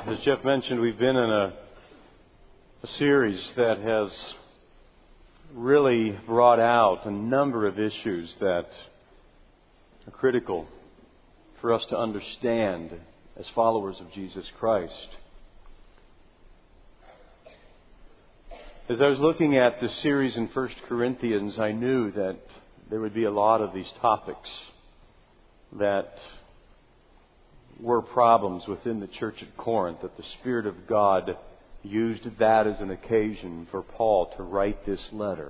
As Jeff mentioned, we've been in a series that has really brought out a number of issues that are critical for us to understand as followers of Jesus Christ. As I was looking at this series in 1 Corinthians, I knew that there would be a lot of these topics that were problems within the church at Corinth, that the Spirit of God used that as an occasion for Paul to write this letter.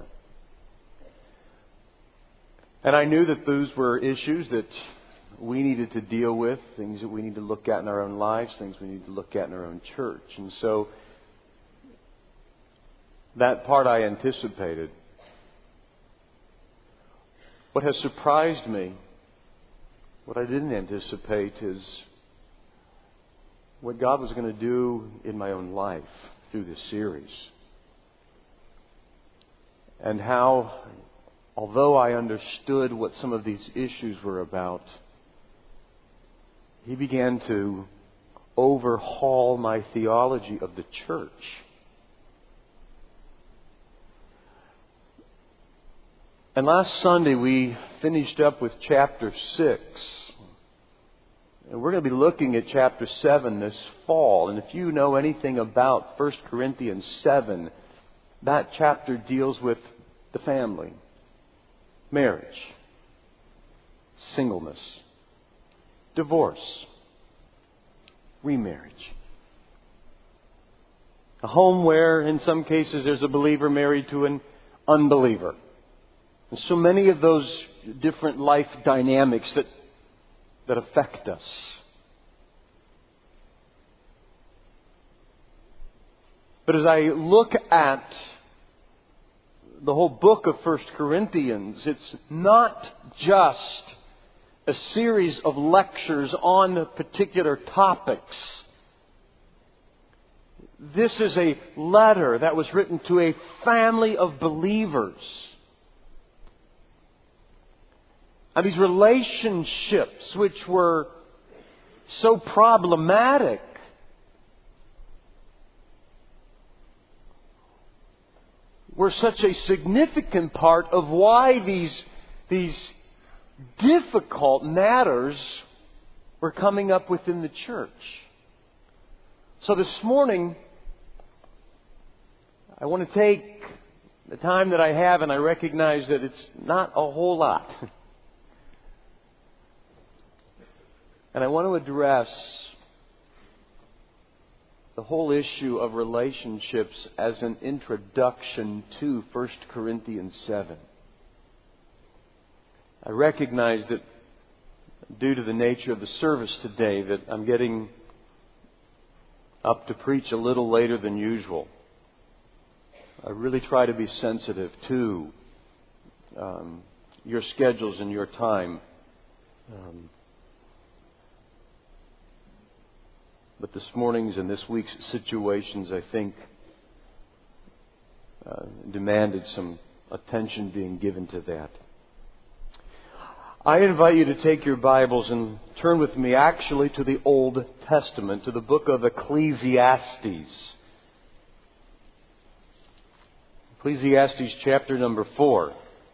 And I knew that those were issues that we needed to deal with, things that we need to look at in our own lives, things we need to look at in our own church. And so that part I anticipated. What has surprised me, what I didn't anticipate, is what God was going to do in my own life through this series. And how, although I understood what some of these issues were about, He began to overhaul my theology of the church. And last Sunday we finished up with chapter 6. And we're going to be looking at chapter 7 this fall. And if you know anything about 1 Corinthians 7, that chapter deals with the family, marriage, singleness, divorce, remarriage. A home where, in some cases, there's a believer married to an unbeliever. And so many of those different life dynamics that affect us. But as I look at the whole book of 1 Corinthians, it's not just a series of lectures on particular topics. This is a letter that was written to a family of believers. And these relationships, which were so problematic, were such a significant part of why these difficult matters were coming up within the church. So this morning, I want to take the time that I have, and I recognize that it's not a whole lot. And I want to address the whole issue of relationships as an introduction to 1 Corinthians 7. I recognize that due to the nature of the service today that I'm getting up to preach a little later than usual. I really try to be sensitive to your schedules and your time. But this morning's and this week's situations, I think, demanded some attention being given to that. I invite you to take your Bibles and turn with me actually to the Old Testament, to the book of Ecclesiastes. Ecclesiastes chapter number 4.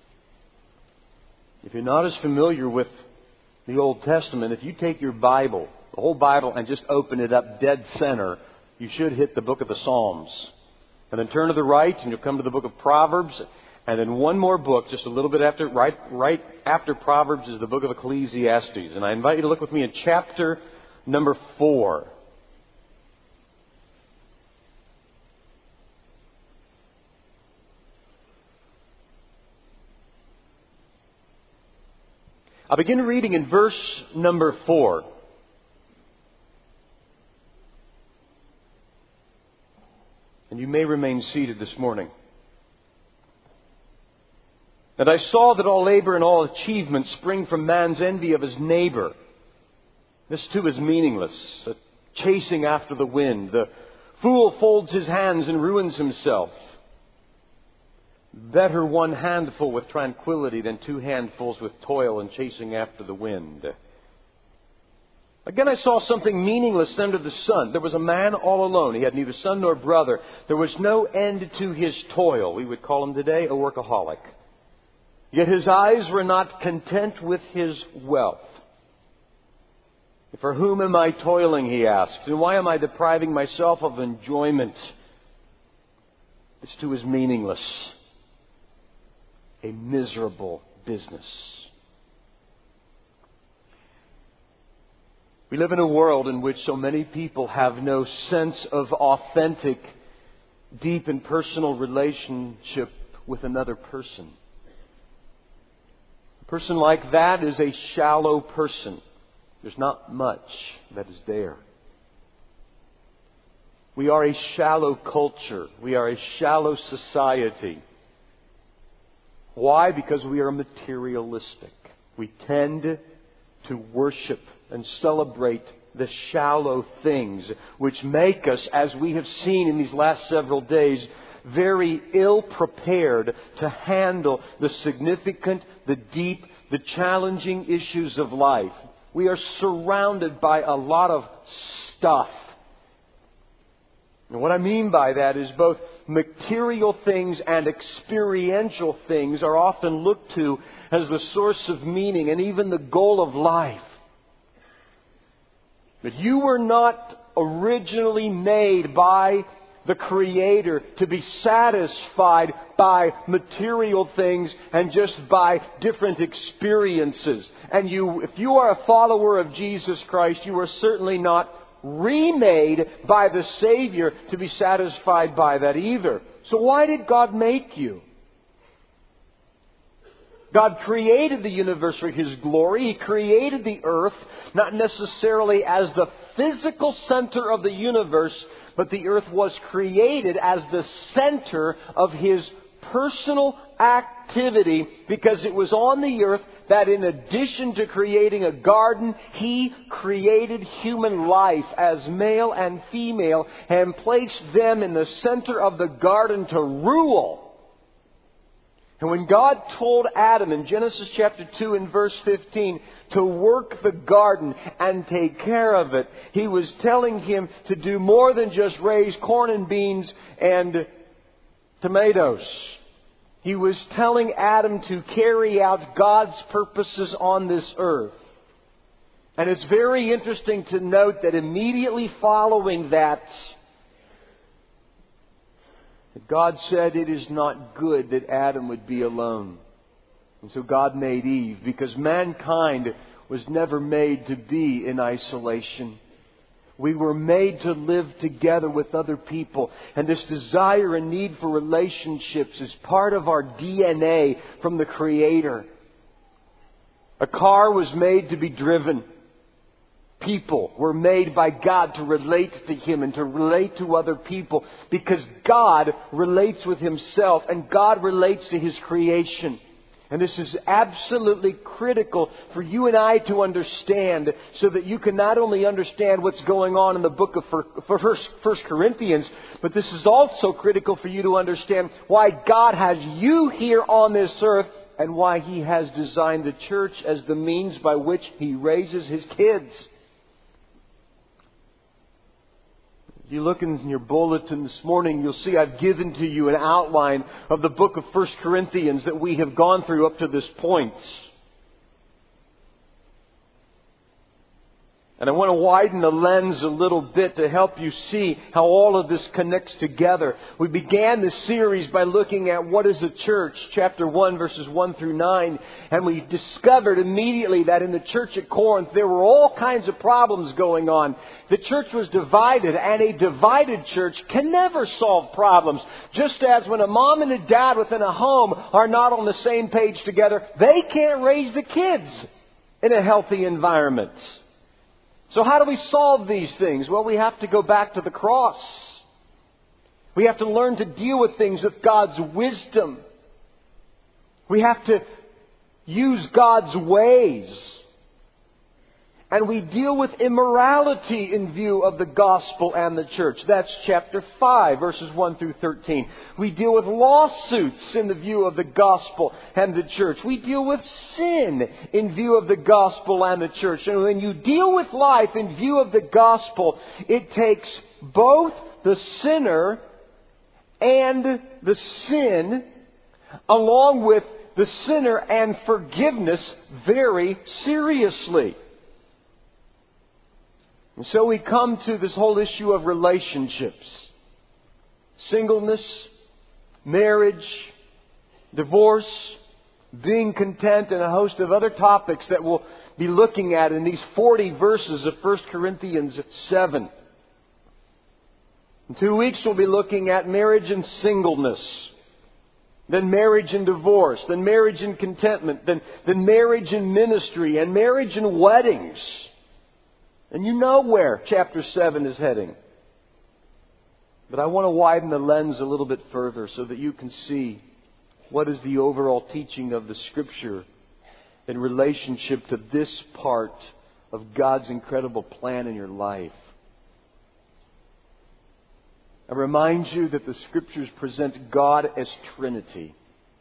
If you're not as familiar with the Old Testament, if you take your Bible, the whole Bible, and just open it up dead center, you should hit the book of the Psalms. And then turn to the right and you'll come to the book of Proverbs. And then one more book, just a little bit after, right after Proverbs, is the book of Ecclesiastes. And I invite you to look with me in chapter number 4. I'll begin reading in verse number 4. And you may remain seated this morning. And I saw that all labor and all achievement spring from man's envy of his neighbor. This too is meaningless, a chasing after the wind. The fool folds his hands and ruins himself. Better one handful with tranquility than two handfuls with toil and chasing after the wind. Again, I saw something meaningless under the sun. There was a man all alone. He had neither son nor brother. There was no end to his toil. We would call him today a workaholic. Yet his eyes were not content with his wealth. For whom am I toiling, he asked, and why am I depriving myself of enjoyment? This too is meaningless. A miserable business. We live in a world in which so many people have no sense of authentic, deep and personal relationship with another person. A person like that is a shallow person. There's not much that is there. We are a shallow culture. We are a shallow society. Why? Because we are materialistic. We tend to worship and celebrate the shallow things, which make us, as we have seen in these last several days, very ill prepared to handle the significant, the deep, the challenging issues of life. We are surrounded by a lot of stuff. And what I mean by that is both material things and experiential things are often looked to as the source of meaning and even the goal of life. But you were not originally made by the Creator to be satisfied by material things and just by different experiences. And if you are a follower of Jesus Christ, you are certainly not remade by the Savior to be satisfied by that either. So why did God make you? God created the universe for His glory. He created the earth, not necessarily as the physical center of the universe, but the earth was created as the center of His personal activity, because it was on the earth that in addition to creating a garden, He created human life as male and female and placed them in the center of the garden to rule. And when God told Adam in Genesis chapter 2 and verse 15 to work the garden and take care of it, He was telling him to do more than just raise corn and beans and tomatoes. He was telling Adam to carry out God's purposes on this earth. And it's very interesting to note that immediately following that, God said it is not good that Adam would be alone. And so God made Eve, because mankind was never made to be in isolation. We were made to live together with other people. And this desire and need for relationships is part of our DNA from the Creator. A car was made to be driven. People were made by God to relate to Him and to relate to other people, because God relates with Himself and God relates to His creation. And this is absolutely critical for you and I to understand, so that you can not only understand what's going on in the book of 1 Corinthians, but this is also critical for you to understand why God has you here on this earth and why He has designed the church as the means by which He raises His kids. You look in your bulletin this morning, you'll see I've given to you an outline of the book of 1 Corinthians that we have gone through up to this point. And I want to widen the lens a little bit to help you see how all of this connects together. We began this series by looking at what is a church, chapter 1, verses 1 through 9. And we discovered immediately that in the church at Corinth, there were all kinds of problems going on. The church was divided, and a divided church can never solve problems. Just as when a mom and a dad within a home are not on the same page together, they can't raise the kids in a healthy environment. So how do we solve these things? Well, we have to go back to the cross. We have to learn to deal with things with God's wisdom. We have to use God's ways. And we deal with immorality in view of the gospel and the church. That's chapter 5, verses 1 through 13. We deal with lawsuits in the view of the gospel and the church. We deal with sin in view of the gospel and the church. And when you deal with life in view of the gospel, it takes both the sinner and the sin, along with the sinner and forgiveness, very seriously. And so we come to this whole issue of relationships. Singleness, marriage, divorce, being content, and a host of other topics that we'll be looking at in these 40 verses of 1 Corinthians 7. In 2 weeks we'll be looking at marriage and singleness. Then marriage and divorce. Then marriage and contentment. Then marriage and ministry. And marriage and weddings. And you know where chapter 7 is heading. But I want to widen the lens a little bit further so that you can see what is the overall teaching of the Scripture in relationship to this part of God's incredible plan in your life. I remind you that the Scriptures present God as Trinity.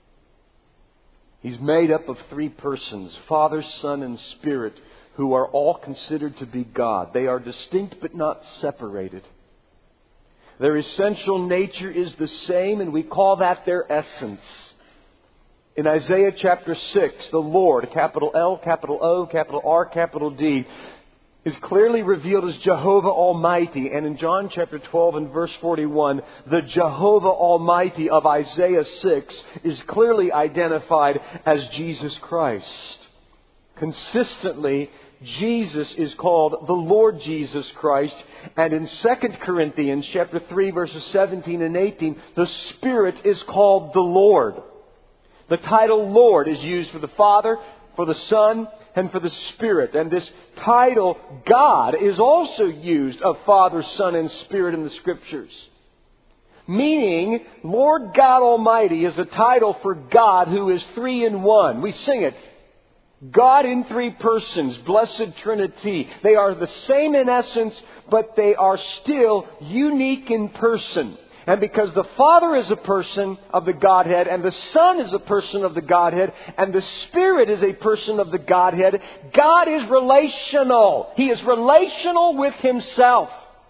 He's made up of 3 persons, Father, Son, and Spirit, who are all considered to be God. They are distinct but not separated. Their essential nature is the same, and we call that their essence. In Isaiah chapter 6, the Lord, capital L, capital O, capital R, capital D, is clearly revealed as Jehovah Almighty. And in John chapter 12 and verse 41, the Jehovah Almighty of Isaiah 6 is clearly identified as Jesus Christ. Consistently, Jesus is called the Lord Jesus Christ. And in 2 Corinthians chapter 3 verses 17 and 18, the Spirit is called the Lord. The title Lord is used for the Father, for the Son, and for the Spirit. And this title God is also used of Father, Son, and Spirit in the Scriptures. Meaning, Lord God Almighty is a title for God who is 3 in 1. We sing it. God in 3 persons, blessed Trinity. They are the same in essence, but they are still unique in person. And because the Father is a person of the Godhead, and the Son is a person of the Godhead, and the Spirit is a person of the Godhead, God is relational. He is relational with Himself.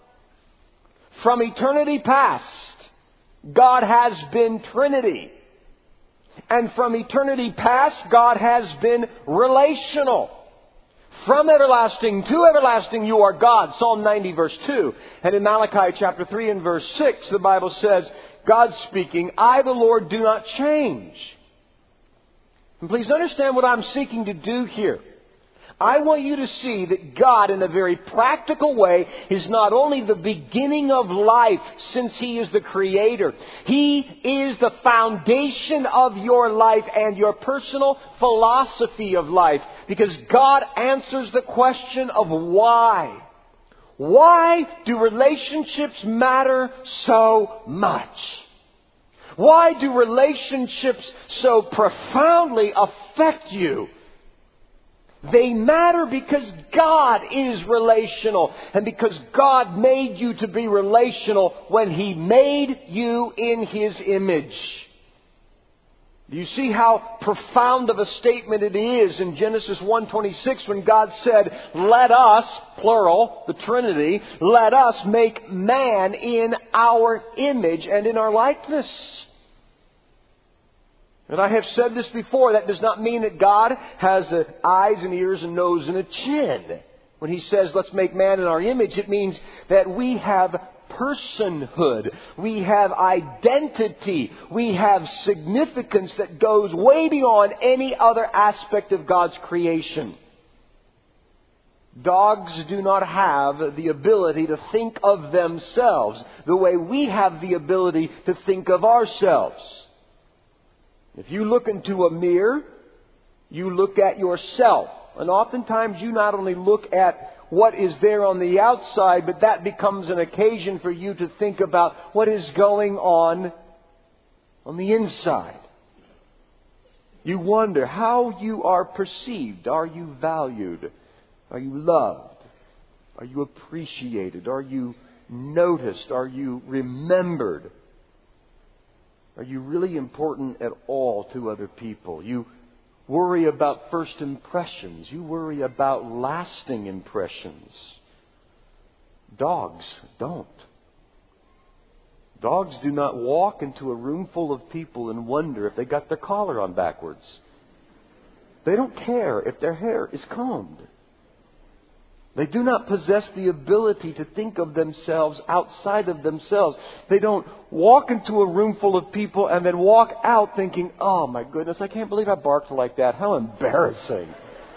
From eternity past, God has been Trinity. And from eternity past, God has been relational. From everlasting to everlasting you are God. Psalm 90 verse 2. And in Malachi chapter 3 and verse 6, the Bible says, God speaking, I the Lord do not change. And please understand what I'm seeking to do here. I want you to see that God, in a very practical way, is not only the beginning of life, since He is the Creator. He is the foundation of your life and your personal philosophy of life. Because God answers the question of why. Why do relationships matter so much? Why do relationships so profoundly affect you? They matter because God is relational. And because God made you to be relational when He made you in His image. Do you see how profound of a statement it is in Genesis 1:26 when God said, let us, plural, the Trinity, let us make man in our image and in our likeness. And I have said this before, that does not mean that God has eyes and ears and nose and a chin. When He says, let's make man in our image, it means that we have personhood. We have identity. We have significance that goes way beyond any other aspect of God's creation. Dogs do not have the ability to think of themselves the way we have the ability to think of ourselves. If you look into a mirror, you look at yourself. And oftentimes you not only look at what is there on the outside, but that becomes an occasion for you to think about what is going on the inside. You wonder how you are perceived. Are you valued? Are you loved? Are you appreciated? Are you noticed? Are you remembered? Are you really important at all to other people? You worry about first impressions. You worry about lasting impressions. Dogs don't. Dogs do not walk into a room full of people and wonder if they got their collar on backwards. They don't care if their hair is combed. They do not possess the ability to think of themselves outside of themselves. They don't walk into a room full of people and then walk out thinking, oh my goodness, I can't believe I barked like that. How embarrassing.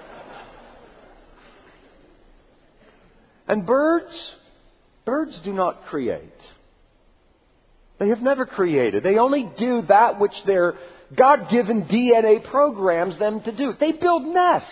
And birds do not create. They have never created. They only do that which their God-given DNA programs them to do. They build nests.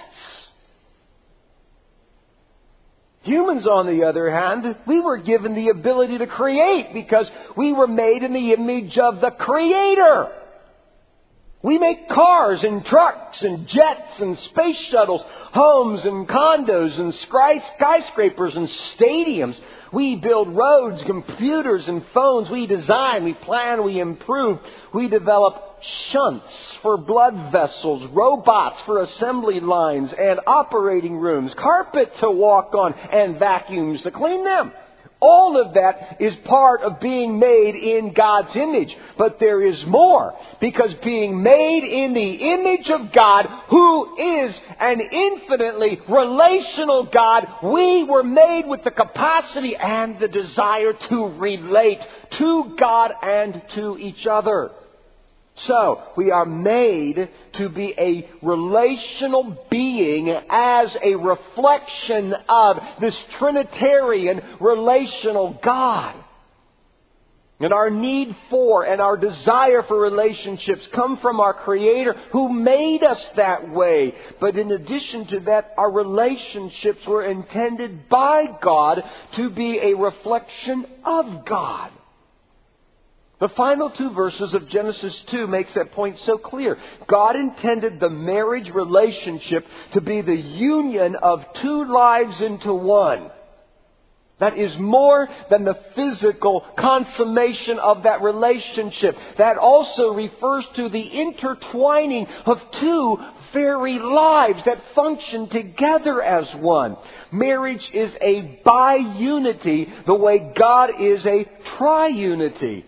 Humans, on the other hand, we were given the ability to create because we were made in the image of the Creator. We make cars and trucks and jets and space shuttles, homes and condos and skyscrapers and stadiums. We build roads, computers and phones. We design, we plan, we improve. We develop shunts for blood vessels, robots for assembly lines and operating rooms, carpet to walk on and vacuums to clean them. All of that is part of being made in God's image. But there is more. Because being made in the image of God, who is an infinitely relational God, we were made with the capacity and the desire to relate to God and to each other. So, we are made to be a relational being as a reflection of this Trinitarian relational God. And our need for and our desire for relationships come from our Creator who made us that way. But in addition to that, our relationships were intended by God to be a reflection of God. The final two verses of Genesis 2 makes that point so clear. God intended the marriage relationship to be the union of two lives into one. That is more than the physical consummation of that relationship. That also refers to the intertwining of two very lives that function together as one. Marriage is a bi-unity the way God is a tri-unity.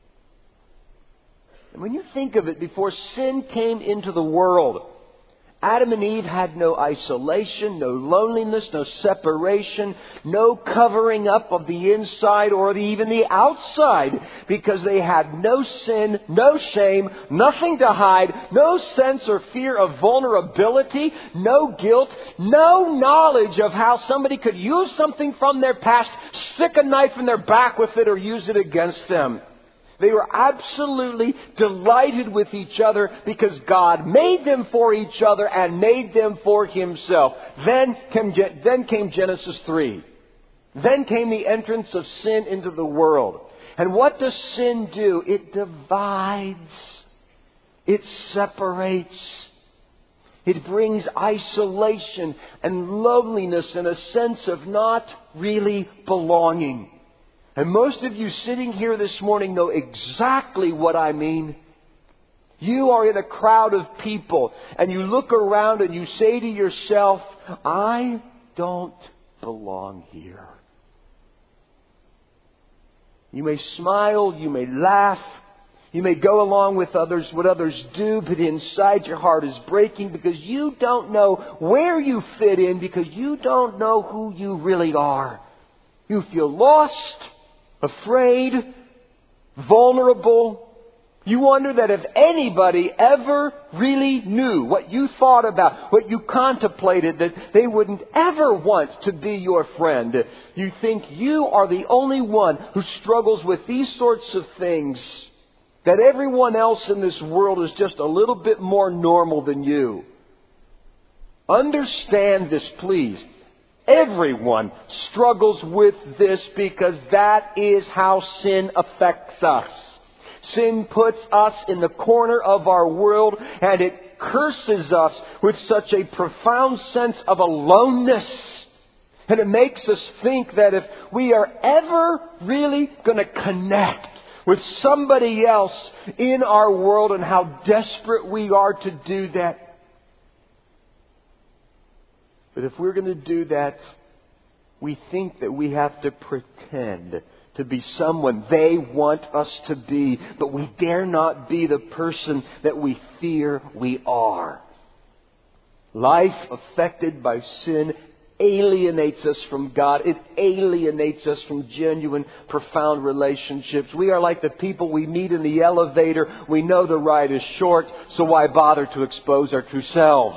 And when you think of it, before sin came into the world, Adam and Eve had no isolation, no loneliness, no separation, no covering up of the inside or even the outside, because they had no sin, no shame, nothing to hide, no sense or fear of vulnerability, no guilt, no knowledge of how somebody could use something from their past, stick a knife in their back with it, or use it against them. They were absolutely delighted with each other because God made them for each other and made them for Himself. Then came Genesis 3. Then came the entrance of sin into the world. And what does sin do? It divides. It separates. It brings isolation and loneliness and a sense of not really belonging. And most of you sitting here this morning know exactly what I mean. You are in a crowd of people and you look around and you say to yourself, I don't belong here. You may smile, you may laugh, you may go along with others, what others do, but inside your heart is breaking because you don't know where you fit in, because you don't know who you really are. You feel lost, afraid, vulnerable. You wonder that if anybody ever really knew what you thought about, what you contemplated, that they wouldn't ever want to be your friend. You think you are the only one who struggles with these sorts of things, that everyone else in this world is just a little bit more normal than you. Understand this, please. Everyone struggles with this because that is how sin affects us. Sin puts us in the corner of our world and it curses us with such a profound sense of aloneness And it makes us think that if we are ever really going to connect with somebody else in our world and how desperate we are to do that, but if we're going to do that, we think that we have to pretend to be someone they want us to be, but we dare not be the person that we fear we are. Life affected by sin alienates us from God. It alienates us from genuine, profound relationships. We are like the people we meet in the elevator. We know the ride is short, so why bother to expose our true selves?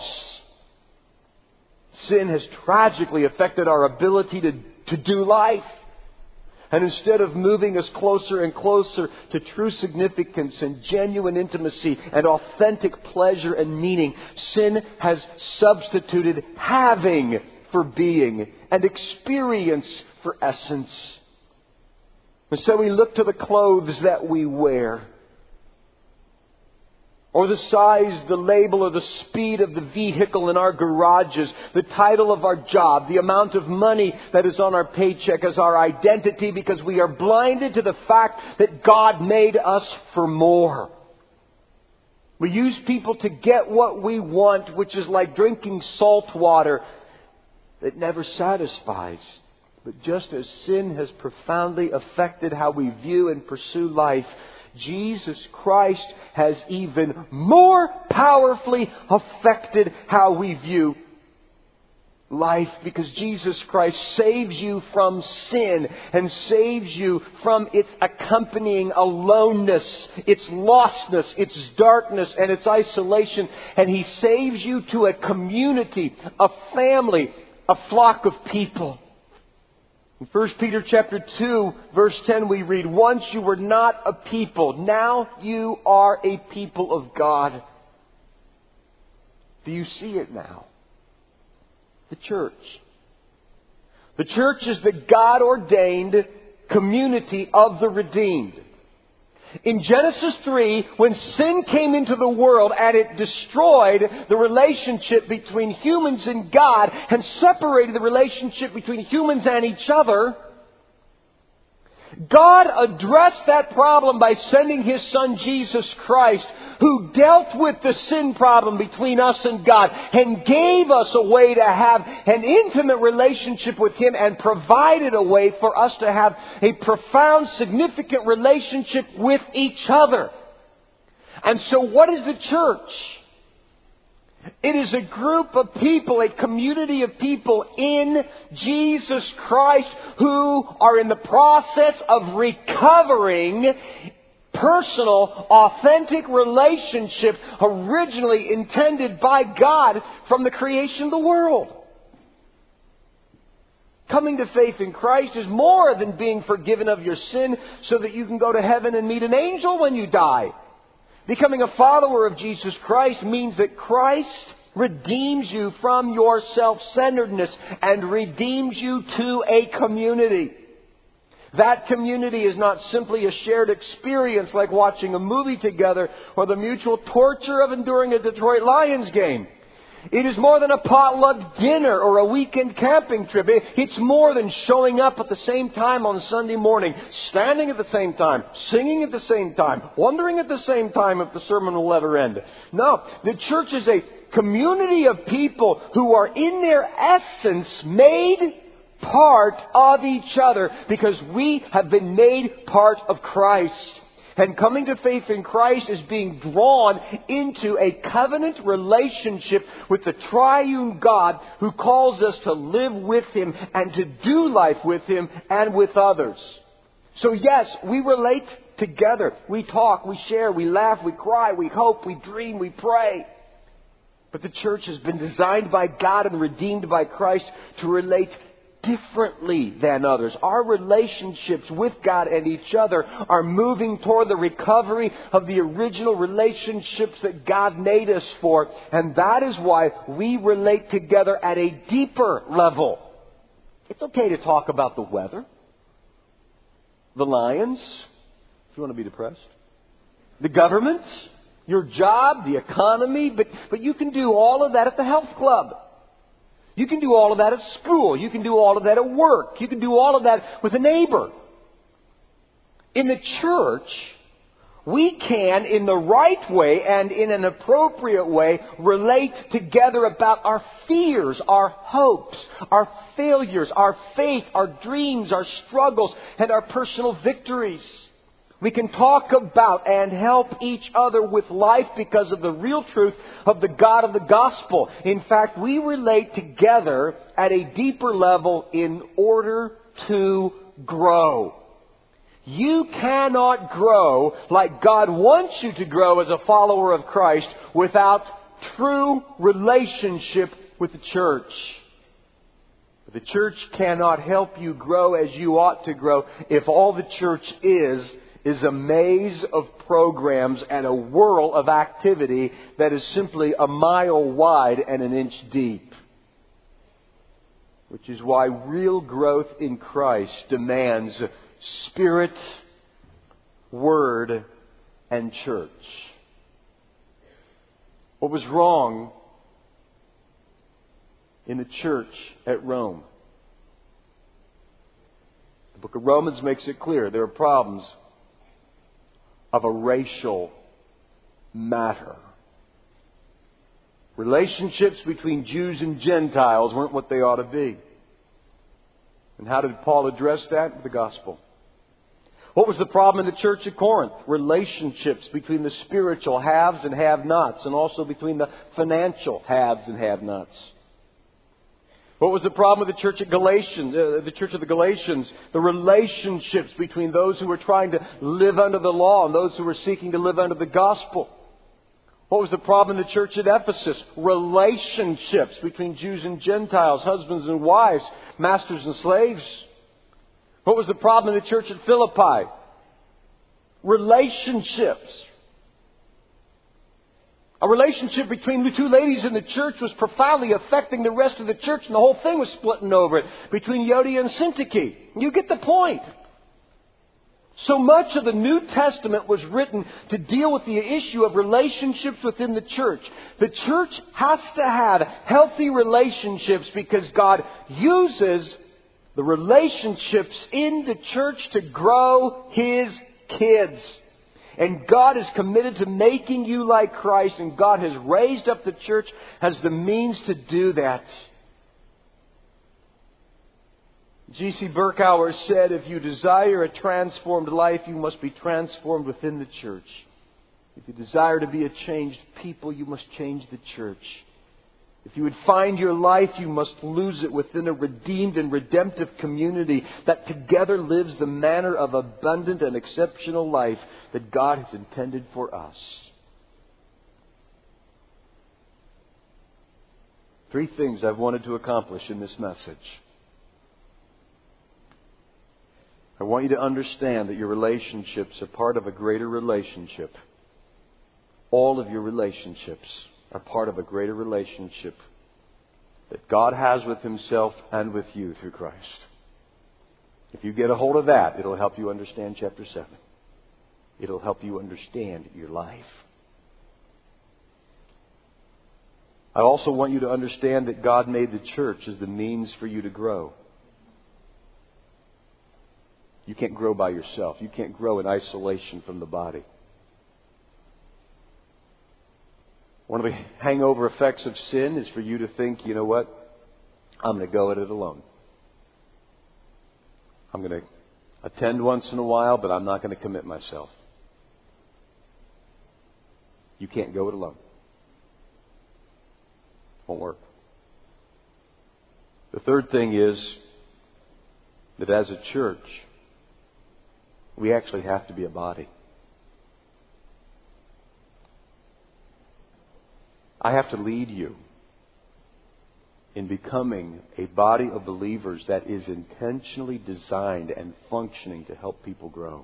Sin has tragically affected our ability to do life. And instead of moving us closer and closer to true significance and genuine intimacy and authentic pleasure and meaning, sin has substituted having for being and experience for essence. And so we look to the clothes that we wear, or the size, the label, or the speed of the vehicle in our garages, the title of our job, the amount of money that is on our paycheck as our identity, because we are blinded to the fact that God made us for more. We use people to get what we want, which is like drinking salt water that never satisfies. But just as sin has profoundly affected how we view and pursue life, Jesus Christ has even more powerfully affected how we view life, because Jesus Christ saves you from sin and saves you from its accompanying aloneness, its lostness, its darkness, and its isolation. And He saves you to a community, a family, a flock of people. In 1 Peter chapter 2, verse 10, we read, "Once you were not a people, now you are a people of God." Do you see it now? The church. The church is the God-ordained community of the redeemed. In Genesis 3, when sin came into the world and it destroyed the relationship between humans and God and separated the relationship between humans and each other, God addressed that problem by sending His Son Jesus Christ, who dealt with the sin problem between us and God and gave us a way to have an intimate relationship with Him and provided a way for us to have a profound, significant relationship with each other. And so what is the church? It is a group of people, a community of people in Jesus Christ who are in the process of recovering personal, authentic relationship originally intended by God from the creation of the world. Coming to faith in Christ is more than being forgiven of your sin so that you can go to heaven and meet an angel when you die. Becoming a follower of Jesus Christ means that Christ redeems you from your self-centeredness and redeems you to a community. That community is not simply a shared experience like watching a movie together or the mutual torture of enduring a Detroit Lions game. It is more than a potluck dinner or a weekend camping trip. It's more than showing up at the same time on Sunday morning, standing at the same time, singing at the same time, wondering at the same time if the sermon will ever end. No, the church is a community of people who are in their essence made part of each other because we have been made part of Christ. And coming to faith in Christ is being drawn into a covenant relationship with the triune God who calls us to live with Him and to do life with Him and with others. So yes, we relate together. We talk, we share, we laugh, we cry, we hope, we dream, we pray. But the church has been designed by God and redeemed by Christ to relate differently than others. Our relationships with God and each other are moving toward the recovery of the original relationships that God made us for. And that is why we relate together at a deeper level. It's okay to talk about the weather, the Lions, if you want to be depressed, the government, your job, the economy, but you can do all of that at the health club. You can do all of that at school. You can do all of that at work. You can do all of that with a neighbor. In the church, we can, in the right way and in an appropriate way, relate together about our fears, our hopes, our failures, our faith, our dreams, our struggles, and our personal victories. We can talk about and help each other with life because of the real truth of the God of the gospel. In fact, we relate together at a deeper level in order to grow. You cannot grow like God wants you to grow as a follower of Christ without true relationship with the church. The church cannot help you grow as you ought to grow if all the church is a maze of programs and a whirl of activity that is simply a mile wide and an inch deep. Which is why real growth in Christ demands Spirit, Word, and church. What was wrong in the church at Rome? The book of Romans makes it clear there are problems of a racial matter. Relationships between Jews and Gentiles weren't what they ought to be. And how did Paul address that? With the gospel. What was the problem in the church at Corinth? Relationships between the spiritual haves and have-nots, and also between the financial haves and have-nots. What was the problem with the church at Galatians, the church of the Galatians? The relationships between those who were trying to live under the law and those who were seeking to live under the gospel. What was the problem in the church at Ephesus? Relationships between Jews and Gentiles, husbands and wives, masters and slaves. What was the problem in the church at Philippi? Relationships. A relationship between the two ladies in the church was profoundly affecting the rest of the church, and the whole thing was splitting over it between Euodia and Syntyche. You get the point. So much of the New Testament was written to deal with the issue of relationships within the church. The church has to have healthy relationships because God uses the relationships in the church to grow His kids. And God is committed to making you like Christ, and God has raised up the church as the means to do that. G.C. Berkauer said, if you desire a transformed life, you must be transformed within the church. If you desire to be a changed people, you must change the church. If you would find your life, you must lose it within a redeemed and redemptive community that together lives the manner of abundant and exceptional life that God has intended for us. 3 things I've wanted to accomplish in this message. I want you to understand that your relationships are part of a greater relationship. All of your relationships are part of a greater relationship that God has with Himself and with you through Christ. If you get a hold of that, it'll help you understand chapter 7. It'll help you understand your life. I also want you to understand that God made the church as the means for you to grow. You can't grow by yourself. You can't grow in isolation from the body. One of the hangover effects of sin is for you to think, you know what? I'm going to go at it alone. I'm going to attend once in a while, but I'm not going to commit myself. You can't go it alone. It won't work. The third thing is that as a church, we actually have to be a body. I have to lead you in becoming a body of believers that is intentionally designed and functioning to help people grow.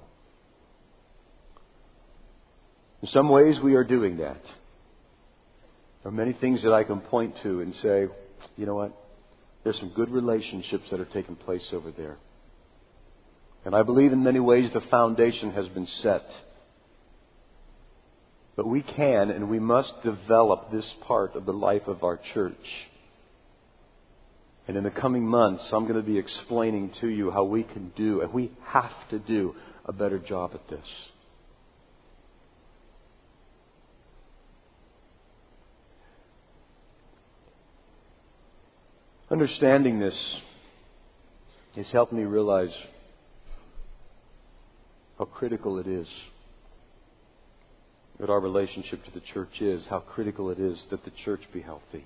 In some ways, we are doing that. There are many things that I can point to and say, you know what? There's some good relationships that are taking place over there. And I believe in many ways the foundation has been set. But we can and we must develop this part of the life of our church And in the coming months, I'm going to be explaining to you how we can do, and we have to do, a better job at this. Understanding this has helped me realize how critical it is that our relationship to the church is, how critical it is that the church be healthy.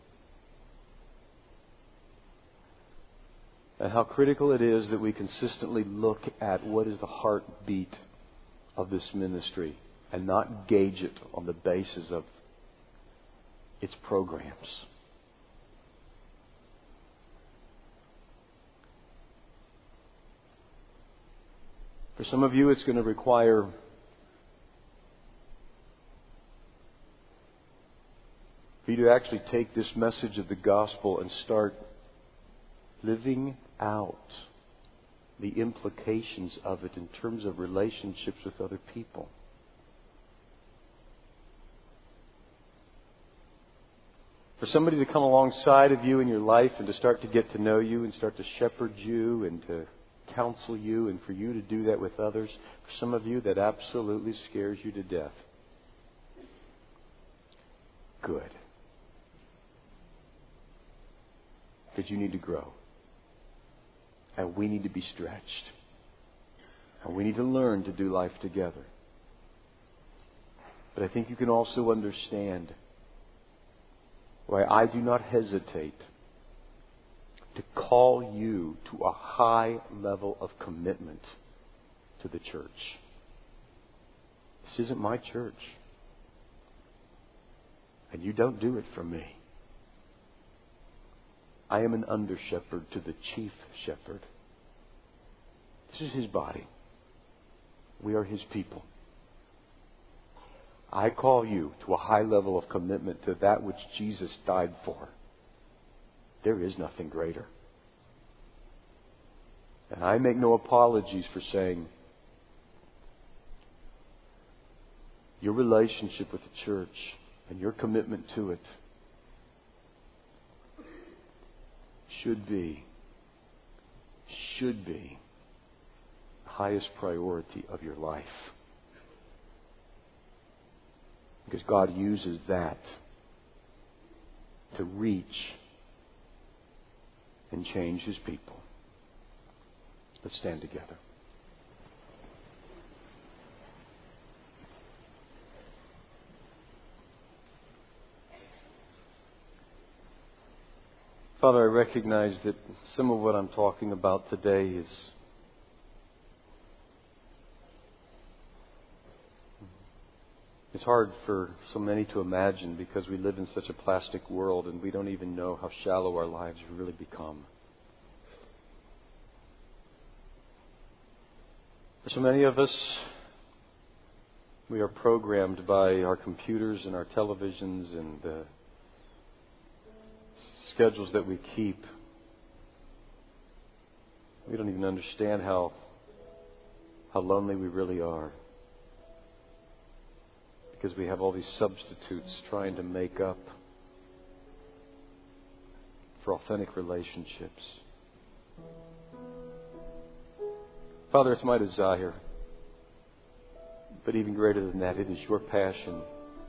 And how critical it is that we consistently look at what is the heartbeat of this ministry and not gauge it on the basis of its programs. For some of you, it's going to require for you to actually take this message of the gospel and start living out the implications of it in terms of relationships with other people. For somebody to come alongside of you in your life and to start to get to know you and start to shepherd you and to counsel you, and for you to do that with others, for some of you that absolutely scares you to death. Good. Because you need to grow. And we need to be stretched. And we need to learn to do life together. But I think you can also understand why I do not hesitate to call you to a high level of commitment to the church. This isn't my church. And you don't do it for me. I am an under-shepherd to the chief shepherd. This is his body. We are his people. I call you to a high level of commitment to that which Jesus died for. There is nothing greater. And I make no apologies for saying your relationship with the church and your commitment to it should be the highest priority of your life. Because God uses that to reach and change his people. Let's stand together. Father, I recognize that some of what I'm talking about today is it's hard for so many to imagine because we live in such a plastic world and we don't even know how shallow our lives really become. For so many of us, we are programmed by our computers and our televisions and the schedules that we keep. We don't even understand how lonely we really are. Because we have all these substitutes trying to make up for authentic relationships. Father, it's my desire, but even greater than that, it is your passion.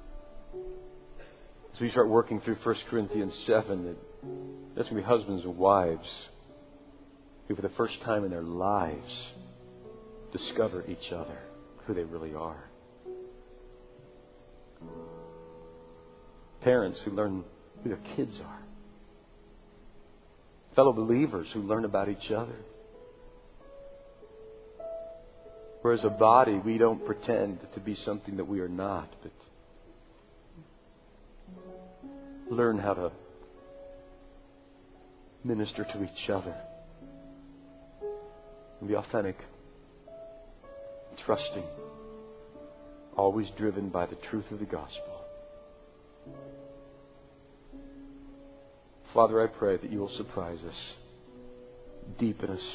As we start working through 1 Corinthians 7, that's going to be husbands and wives who for the first time in their lives discover each other, who they really are. Parents who learn who their kids are. Fellow believers who learn about each other. Whereas a body, we don't pretend to be something that we are not, but learn how to minister to each other and be authentic, trusting, always driven by the truth of the gospel. Father, I pray that you will surprise us, deepen us,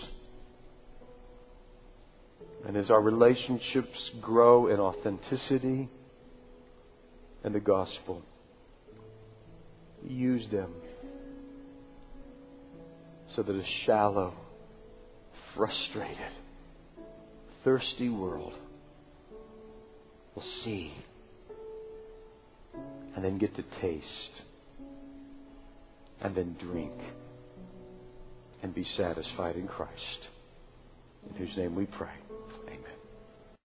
and as our relationships grow in authenticity and the gospel, use them so that a shallow, frustrated, thirsty world will see and then get to taste and then drink and be satisfied in Christ, in whose name we pray.